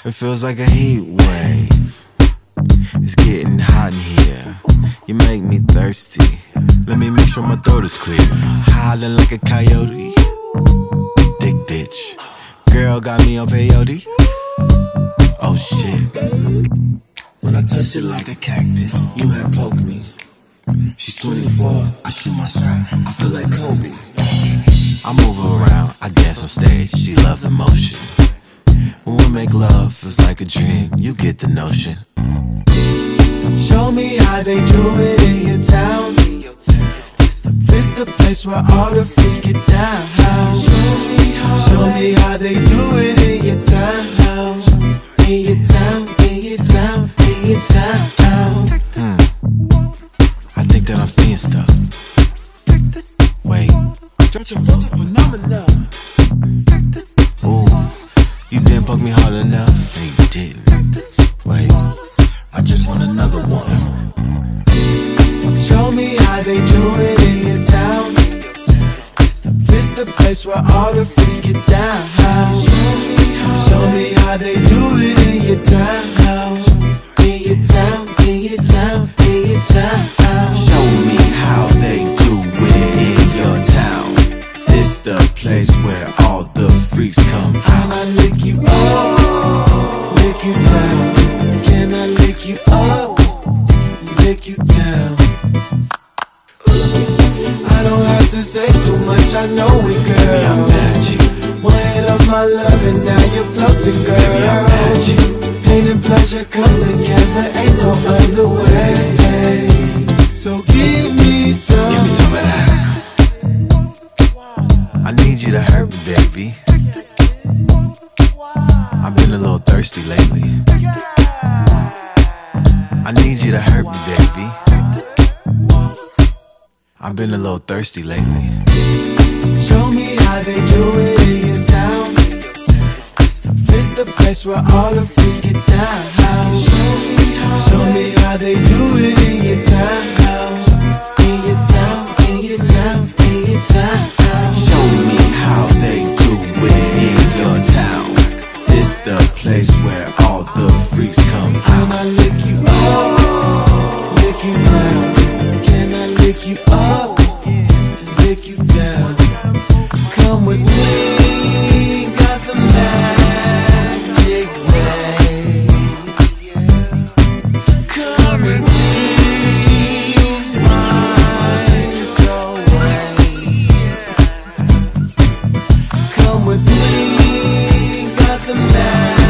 It feels like a heat wave. It's getting hot in here. You make me thirsty. Let me make sure my throat is clear. Howling like a coyote. Thick bitch. Girl got me on peyote. Oh shit. When I touch it like a cactus, you had poked me. She's 24, I shoot my shot, I feel like Kobe. I move around, I dance on stage, she loves the motion. When we make love, feels like a dream, you get the notion. Show me how they do it in your town. This the place where all the freaks get down. Show me how they do it in your town. In your town, in your town, in your town. I think that I'm seeing stuff. Wait, Travolta phenomenon. Ooh, you didn't poke me hard enough. No, you didn't. Wait, I just want another one. Show me how they do it in your town. This the place where all the freaks get down. Show me how they do it in your town. In your town, in your town, in your town. Show me how they do it in your town. This the place where all the freaks come out. Can I lick you up, lick you down? Can I lick you up, lick you down? I don't have to say too much, I know it, girl. Baby, I'm magic. One hit of my love and now you're floating, girl. Baby, I'm magic. Pain and pleasure come together, ain't no other way. So give me some. Give me some of that. I need you to hurt me, baby. I've been a little thirsty lately. I need you to hurt me, baby. I've been a little thirsty lately. Show me how they do it in your town. This the place where all the freaks get down. Show me how they do it in your town. In your town, in your town, in your town. Show me how they do it in your town. This the place where all the freaks come out. Can I lick you up, lick you down? Can I lick you up, lick you down? Come with me, got the magic way. Come and see, find your way. Come with me, got the magic.